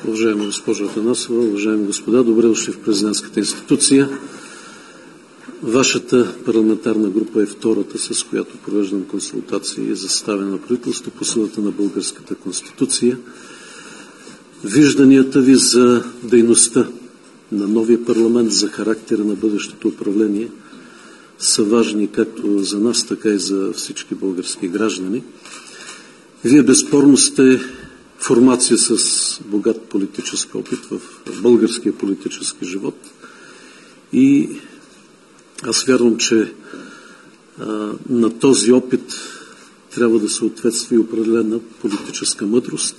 Уважаема госпожо Атанасова, уважаеми господа, добре дошли в президентската институция. Вашата парламентарна група е втората, с която провеждам консултации за съставяне на правителство по силата на българската конституция. Вижданията ви за дейността на новия парламент, за характера на бъдещото управление са важни както за нас, така и за всички български граждани. Вие безспорно сте формация с богат политически опит в българския политически живот и аз вярвам, че на този опит трябва да съответства и определена политическа мъдрост.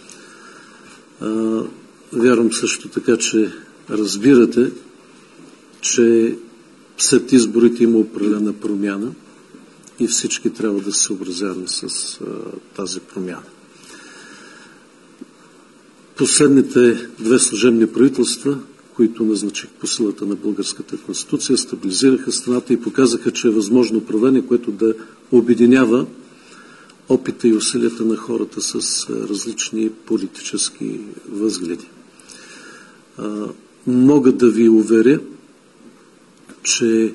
Вярвам също така, че разбирате, че след изборите има определена промяна и всички трябва да се съобразяваме с тази промяна. Последните две служебни правителства, които назначих по силата на българската конституция, стабилизираха страната и показаха, че е възможно управление, което да обединява опита и усилията на хората с различни политически възгледи. Мога да ви уверя, че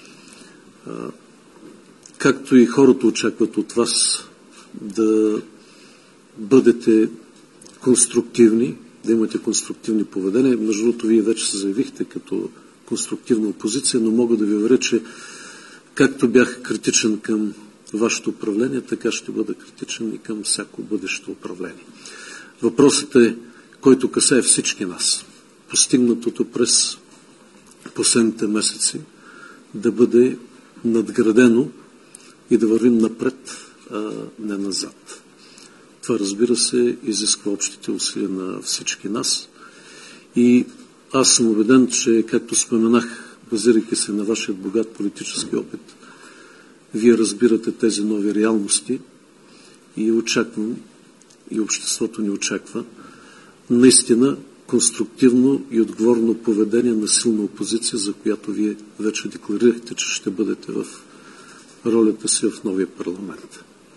както и хората очакват от вас да бъдете конструктивни, да имате конструктивни поведения. Между другото, вие вече се заявихте като конструктивна опозиция, но мога да ви уверя, че както бях критичен към вашето управление, така ще бъда критичен и към всяко бъдещо управление. Въпросът е, който касае всички нас. Постигнатото през последните месеци да бъде надградено и да вървим напред, а не назад. Това, разбира се, изисква общите усилия на всички нас. И аз съм убеден, че, както споменах, базирайки се на вашия богат политически опит, вие разбирате тези нови реалности и очаквам, и обществото ни очаква, наистина конструктивно и отговорно поведение на силна опозиция, за която вие вече декларирахте, че ще бъдете в ролята си в новия парламент.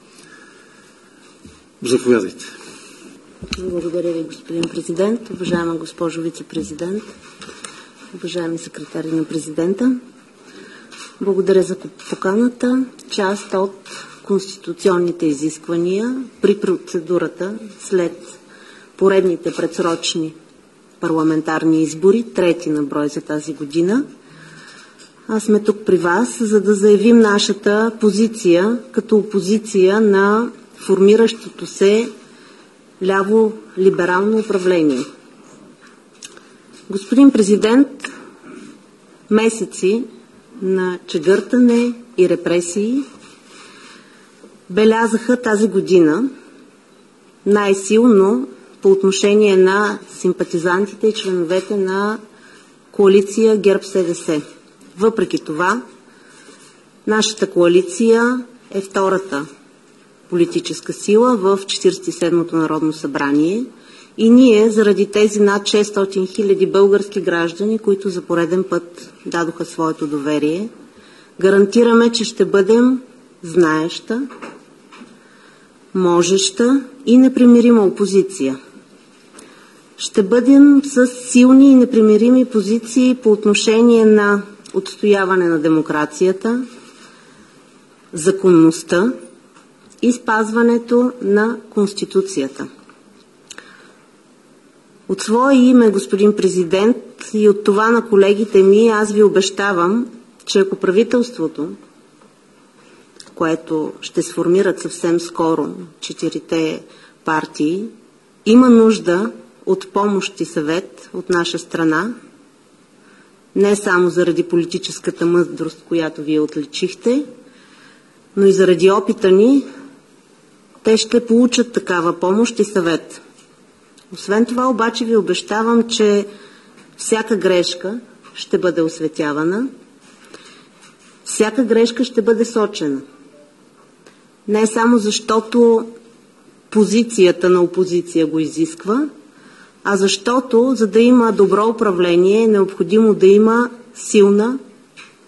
Заповядайте. Благодаря ви, господин президент, уважаема госпожо вице-президент, уважаеми секретари на президента. Благодаря за поканата. Част от конституционните изисквания при процедурата след поредните предсрочни парламентарни избори, трети на брой за тази година. Аз сме тук при вас, за да заявим нашата позиция като опозиция на формиращото се ляво-либерално управление. Господин президент, месеци на чегъртане и репресии белязаха тази година най-силно по отношение на симпатизантите и членовете на коалиция ГЕРБ-СДС. Въпреки това, нашата коалиция е втората политическа сила в 47-то Народно събрание и ние, заради тези над 600 хиляди български граждани, които за пореден път дадоха своето доверие, гарантираме, че ще бъдем знаеща, можеща и непримирима опозиция. Ще бъдем с силни и непримирими позиции по отношение на отстояване на демокрацията, законността и спазването на Конституцията. От свое име, господин президент, и от това на колегите ми, аз ви обещавам, че ако правителството, което ще сформират съвсем скоро 4-те партии, има нужда от помощ и съвет от наша страна, не само заради политическата мъдрост, която вие отличихте, но и заради опита ни, те ще получат такава помощ и съвет. Освен това, обаче, ви обещавам, че всяка грешка ще бъде осветявана, всяка грешка ще бъде сочена. Не само защото позицията на опозиция го изисква, а защото, за да има добро управление, е необходимо да има силна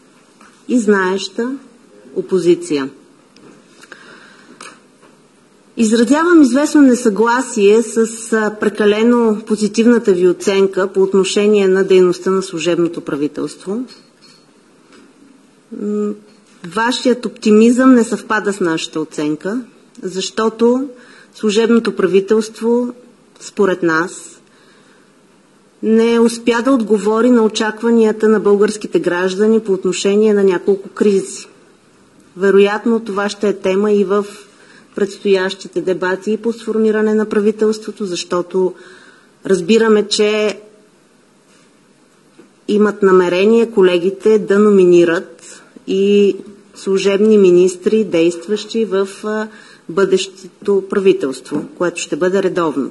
и знаеща опозиция. Изразявам известно несъгласие с прекалено позитивната ви оценка по отношение на дейността на служебното правителство. Вашият оптимизъм не съвпада с нашата оценка, защото служебното правителство, според нас, не успя да отговори на очакванията на българските граждани по отношение на няколко кризи. Вероятно това ще е тема и в предстоящите дебати по сформиране на правителството, защото разбираме, че имат намерение колегите да номинират и служебни министри, действащи в бъдещето правителство, което ще бъде редовно.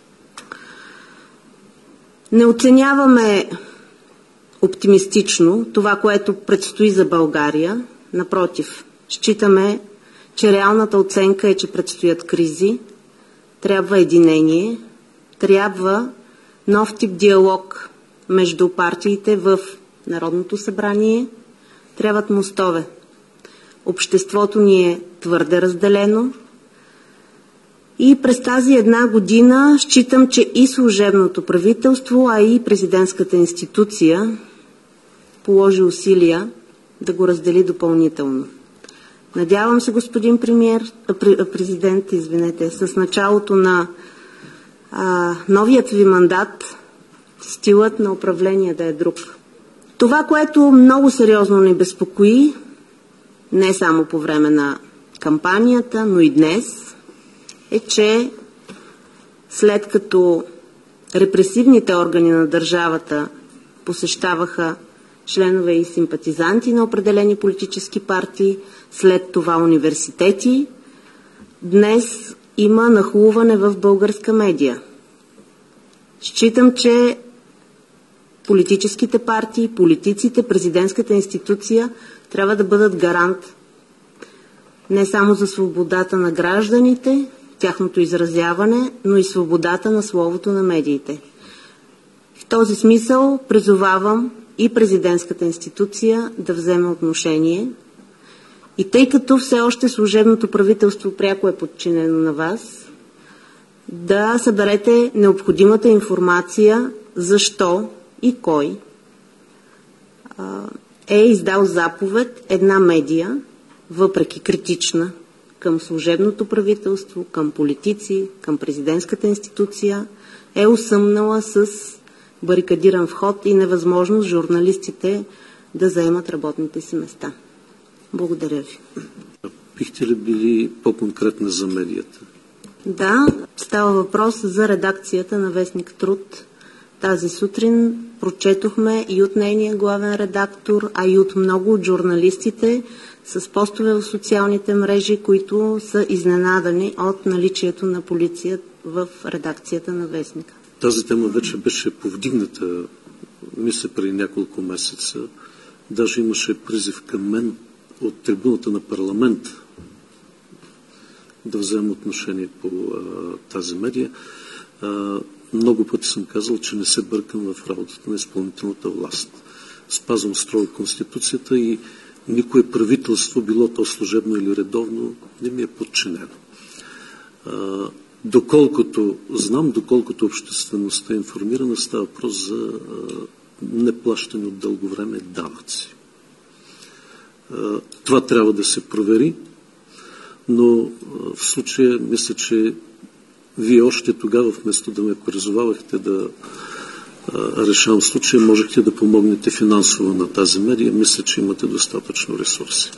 Не оценяваме оптимистично това, което предстои за България. Напротив, считаме, че реалната оценка е, че предстоят кризи, трябва единение, трябва нов тип диалог между партиите в Народното събрание, трябват мостове. Обществото ни е твърде разделено и през тази една година считам, че и служебното правителство, а и президентската институция положи усилия да го раздели допълнително. Надявам се, господин президент, с началото на новият ви мандат стилът на управление да е друг. Това, което много сериозно ни безпокои, не само по време на кампанията, но и днес, е, че след като репресивните органи на държавата посещаваха членове и симпатизанти на определени политически партии, след това университети, днес има нахлуване в българска медия. Считам, че политическите партии, политиците, президентската институция трябва да бъдат гарант не само за свободата на гражданите, тяхното изразяване, но и свободата на словото на медиите. В този смисъл призовавам и президентската институция да вземе отношение. И тъй като все още служебното правителство пряко е подчинено на вас, да съберете необходимата информация защо и кой е издал заповед една медия, въпреки критична към служебното правителство, към политици, към президентската институция, е осъмнала с барикадиран вход и невъзможност журналистите да заемат работните си места. Благодаря ви. Бихте ли били по-конкретна за медията? Да, става въпрос за редакцията на вестник Труд. Тази сутрин прочетохме и от нейния главен редактор, а и от много от журналистите с постове в социалните мрежи, които са изненадани от наличието на полиция в редакцията на вестника. Тази тема вече беше повдигната, мисля, преди няколко месеца. Даже имаше призив към мен от трибуната на парламент да взема отношение по тази медия. Много пъти съм казал, че не се бъркам в работата на изпълнителната власт. Спазвам строго Конституцията и никое правителство, било то служебно или редовно, не ми е подчинено. Доколкото знам, доколкото обществеността е информирана, става въпрос за неплащане от дълго време данъци. Това трябва да се провери, но в случая мисля, че вие още тогава, вместо да ме призовавахте да решавам случая, можехте да помогнете финансово на тази медия. Мисля, че имате достатъчно ресурси.